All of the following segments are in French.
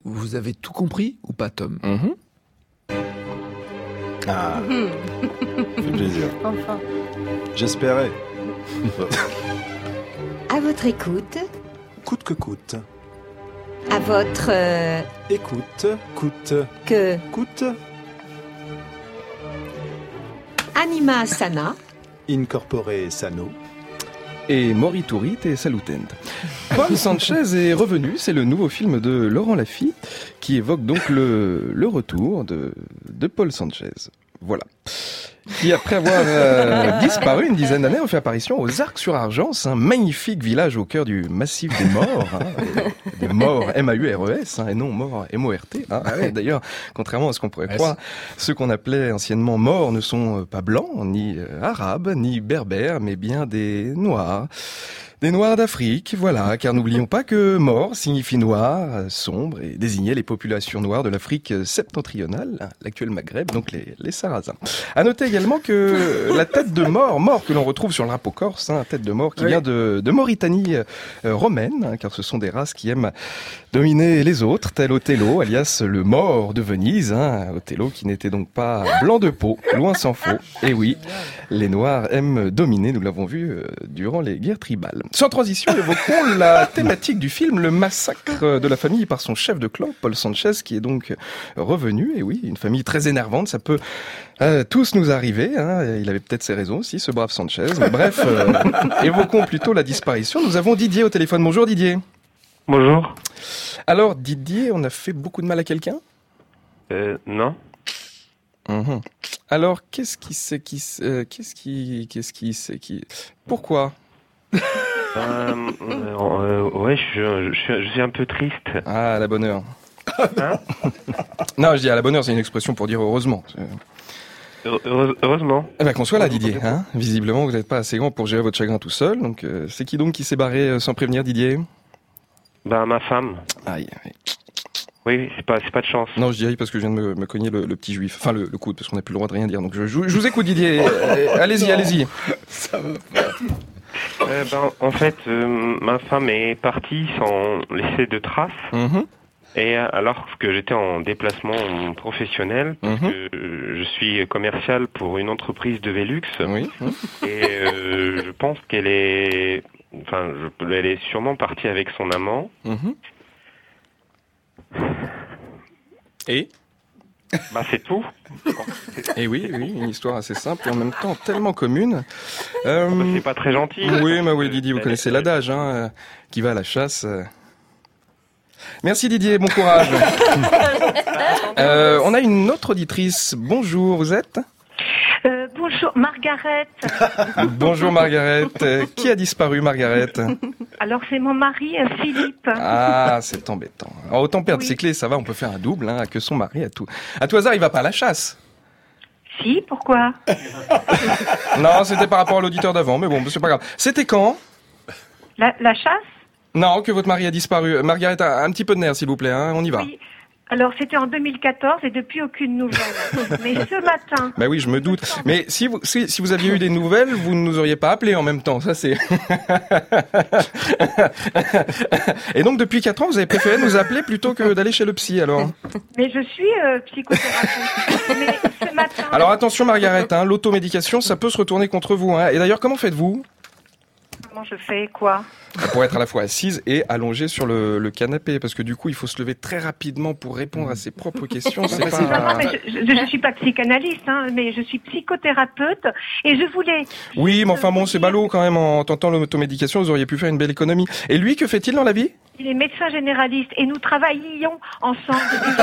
vous avez tout compris ou pas, Tom? Ah, fait plaisir. Enfin. J'espérais. À votre écoute, Coûte que coûte. à votre... Écoute, coûte, coûte, Anima sana. incorpore sano. Et Moriturit et Salutent. Paul Sanchez est revenu, c'est le nouveau film de Laurent Lafitte qui évoque donc le retour de Paul Sanchez. Voilà. Qui, après avoir disparu une dizaine d'années, a fait apparition aux Arcs-sur-Argence, un magnifique village au cœur du massif des morts. Des morts M-A-U-R-E-S, et non morts M-O-R-T. Et d'ailleurs, contrairement à ce qu'on pourrait croire, ceux qu'on appelait anciennement morts ne sont pas blancs, ni arabes, ni berbères, mais bien des noirs. Des Noirs d'Afrique, voilà, car n'oublions pas que mort signifie noir, sombre, et désignait les populations noires de l'Afrique septentrionale, l'actuel Maghreb, donc les Sarrasins. À noter également que la tête de mort que l'on retrouve sur le drapeau corse, tête de mort qui vient de Mauritanie romaine, car ce sont des races qui aiment dominer les autres, tel Othello, alias le mort de Venise, Othello qui n'était donc pas blanc de peau, loin s'en faut. Et oui, les Noirs aiment dominer, nous l'avons vu durant les guerres tribales. Sans transition, évoquons la thématique du film, le massacre de la famille par son chef de clan, Paul Sanchez, qui est donc revenu. Et oui, une famille très énervante, ça peut tous nous arriver. Il avait peut-être ses raisons aussi, ce brave Sanchez. Mais bref, évoquons plutôt la disparition. Nous avons Didier au téléphone. Bonjour Didier. Bonjour. Alors Didier, on a fait beaucoup de mal à quelqu'un ? Non. Alors, pourquoi ? Ouais, je suis un peu triste. Ah, à la bonne heure. Non, je dis à la bonne heure, c'est une expression pour dire heureusement. Heureusement. Eh ben, qu'on soit là, Didier. Visiblement, vous n'êtes pas assez grand pour gérer votre chagrin tout seul. Donc, c'est qui donc qui s'est barré sans prévenir, Didier ? Ma femme. Aïe. Oui, c'est pas de chance. Non, je dis aïe parce que je viens de me cogner le petit juif. Enfin, le coude, parce qu'on n'a plus le droit de rien dire. Donc, je vous écoute, Didier. Allez-y. Ça va pas. En fait, ma femme est partie sans laisser de traces. Et alors que j'étais en déplacement professionnel, parce que je suis commercial pour une entreprise de Velux, et je pense qu'elle est, elle est sûrement partie avec son amant. Et c'est tout. Et oui, une histoire assez simple et en même temps tellement commune. C'est pas très gentil. Oui, Didier, vous connaissez l'adage, qui va à la chasse. Merci Didier, bon courage. On a une autre auditrice. Bonjour, vous êtes ? Bonjour, Margaret. Bonjour Margaret. Qui a disparu, Margaret ? Alors c'est mon mari, Philippe. Ah, c'est embêtant. Alors, autant perdre ses clés, ça va, on peut faire un double, que son mari à tout. À tout hasard, il va pas à la chasse ? Si, pourquoi ? Non, c'était par rapport à l'auditeur d'avant, mais bon, c'est pas grave. C'était quand ? La chasse ? Non, que votre mari a disparu. Margaret, un petit peu de nerfs, s'il vous plaît, on y va. Oui. Alors, c'était en 2014 et depuis aucune nouvelle. Mais ce matin... Bah oui, je me doute. Mais si vous aviez eu des nouvelles, vous ne nous auriez pas appelé en même temps. Ça, c'est... Et donc, depuis 4 ans, vous avez préféré nous appeler plutôt que d'aller chez le psy, alors ? Mais je suis psychothérapeute. Mais ce matin... Alors, attention, Margaret, l'automédication, ça peut se retourner contre vous. Et d'ailleurs, comment faites-vous ? Comment je fais quoi ? Pour être à la fois assise et allongée sur le canapé, parce que du coup, il faut se lever très rapidement pour répondre à ses propres questions. C'est pas... Non, mais je suis pas psychanalyste, mais je suis psychothérapeute et je voulais... Oui, mais enfin bon, c'est ballot quand même, en tentant l'automédication, vous auriez pu faire une belle économie. Et lui, que fait-il dans la vie ? Il est médecin généraliste et nous travaillions ensemble.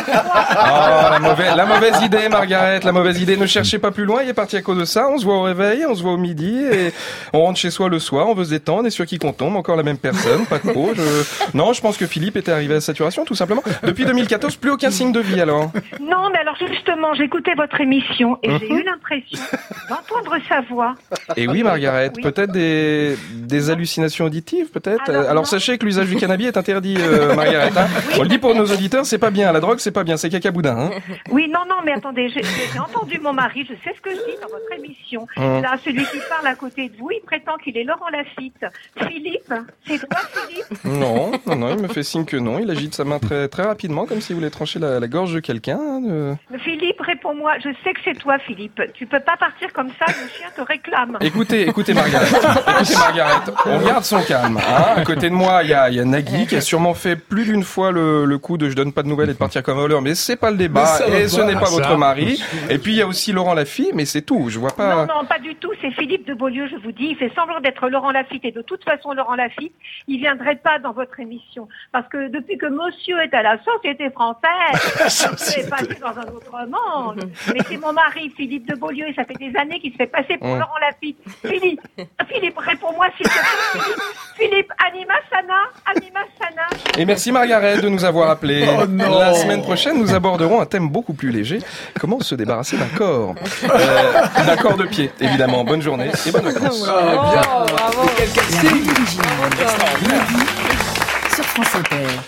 La mauvaise idée, Margaret, la mauvaise idée. Ne cherchez pas plus loin, il est parti à cause de ça. On se voit au réveil, on se voit au midi et on rentre chez soi le soir, on veut se détendre et sur qui qu'on tombe, encore la même personne, pas trop. Non, je pense que Philippe était arrivé à saturation, tout simplement. Depuis 2014, plus aucun signe de vie, alors. Non, mais alors justement, j'écoutais votre émission et j'ai eu l'impression d'entendre sa voix. Et oui, Margaret, peut-être des hallucinations auditives, peut-être. Alors sachez que l'usage du cannabis est interdit interdit, Margaret. Hein. On le dit pour nos auditeurs, c'est pas bien. La drogue, c'est pas bien. C'est cacaboudin. Hein. Oui, non, mais attendez, j'ai entendu mon mari, je sais ce que je dis dans votre émission. Là, celui qui parle à côté de vous, il prétend qu'il est Laurent Lafitte. Philippe, c'est toi, Philippe? Non, il me fait signe que non. Il agite sa main très, très rapidement, comme s'il voulait trancher la gorge de quelqu'un. Hein, Philippe, réponds-moi. Je sais que c'est toi, Philippe. Tu peux pas partir comme ça, le chien te réclame. Écoutez, Margaret. On garde son calme. Hein. À côté de moi, il y a Nagui qui a sûrement fait plus d'une fois le coup de je donne pas de nouvelles et de partir comme voleur, mais c'est pas le débat et ce n'est pas votre mari. Et puis il y a aussi Laurent Lafitte, mais c'est tout. Je vois pas. Non, pas du tout. C'est Philippe de Beaulieu, je vous dis. Il fait semblant d'être Laurent Lafitte et de toute façon, Laurent Lafitte, il viendrait pas dans votre émission. Parce que depuis que monsieur est à la Société française, il est passé dans un autre monde. Mais c'est mon mari, Philippe de Beaulieu, et ça fait des années qu'il se fait passer pour Laurent Lafitte. Philippe, réponds-moi s'il te plaît. Philippe, Anima Sana. Et merci Margaret de nous avoir appelés. La semaine prochaine, nous aborderons un thème beaucoup plus léger. Comment se débarrasser d'un corps. D'un corps de pied, évidemment. Bonne journée et bonnes vacances. Bravo. Sur France Inter.